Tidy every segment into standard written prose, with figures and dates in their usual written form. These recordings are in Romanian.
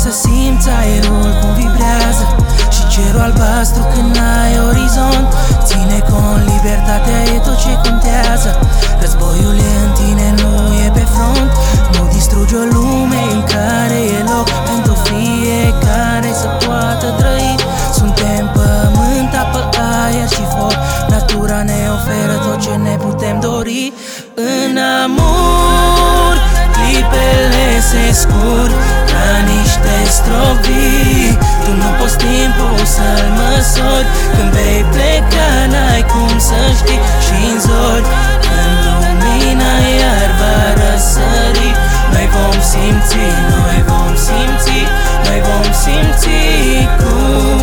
să simți aerul cum vibrează și cerul albastru când ai orizont. Ține cont, libertatea e tot ce contează. Războiul e în tine, nu e pe front. Nu distrugi o lume în care e loc pentru fiecare să poată trăi. Suntem pământ, apă, aer și foc. Natura ne oferă tot ce ne putem dori. În amor, clipele se scurg ca niște stropii. Tu nu poți timpul să-l măsori. Când vei pleca, n-ai cum să știi. Și-n zori, când lumina iar va răsări, noi vom simți, noi vom simți, noi vom simți cum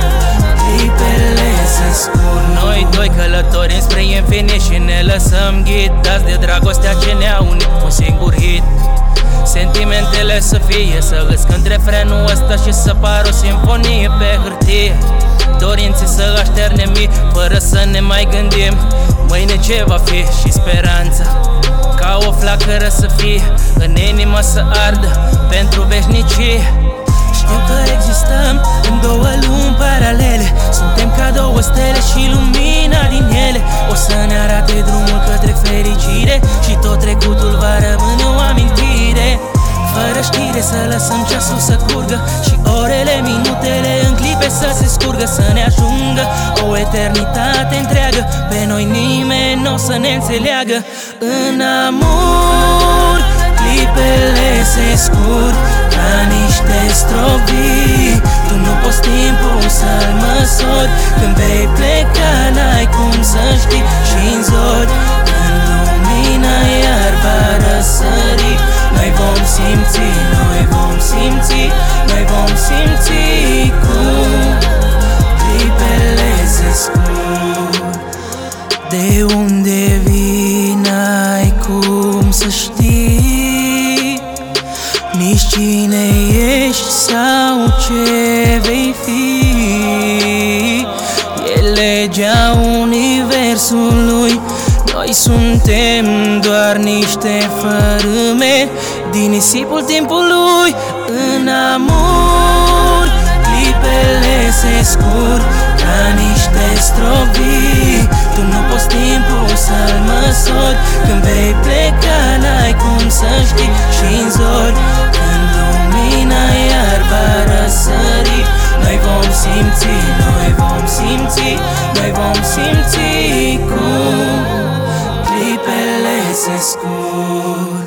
clipele se scurg. Noi doi călători înspre infinit și ne lăsăm ghidați de dragostea ce ne-a unit. Un singur hit, sentimentele să fie, să îți cânt refrenul ăsta și să pară o simfonie pe hârtie. Dorințe să așternem mii, fără să ne mai gândim mâine ce va fi. Și speranța ca o flacără să fie, în inima să ardă pentru veșnicie. Știu că existăm în două lumi paralele. Suntem ca două stele și lumina din ele o să ne arate drumul către fericire. Și tot trecutul va rămâne o amintire. Fără știre să lăsăm ceasul să curgă și orele, minutele în clipe să se scurgă. Să ne ajungă o eternitate întreagă. Pe noi nimeni n-o să ne înțeleagă. În amor, clipele se scurg ca niște stropii. Tu nu poți timpul să-l măsori. Când vei pleca, n-ai cum să știi. Și-n zori, când lumina iar va răsări, noi vom simți, noi vom simți, noi vom simți cum clipele se scurg. De unde vii, n-ai cum să știi, nici cine ești sau ce vei fi. E legea universului, noi suntem doar niște fărâme din nisipul timpului. În amor, clipele se scurg ca niște stropii. Tu nu poți timpul să-l măsori. Când vei pleca, n-ai cum să știi. Și-n zori, când lumina iar va răsări, noi vom simți, noi vom simți, noi vom simți cum clipele se scurg.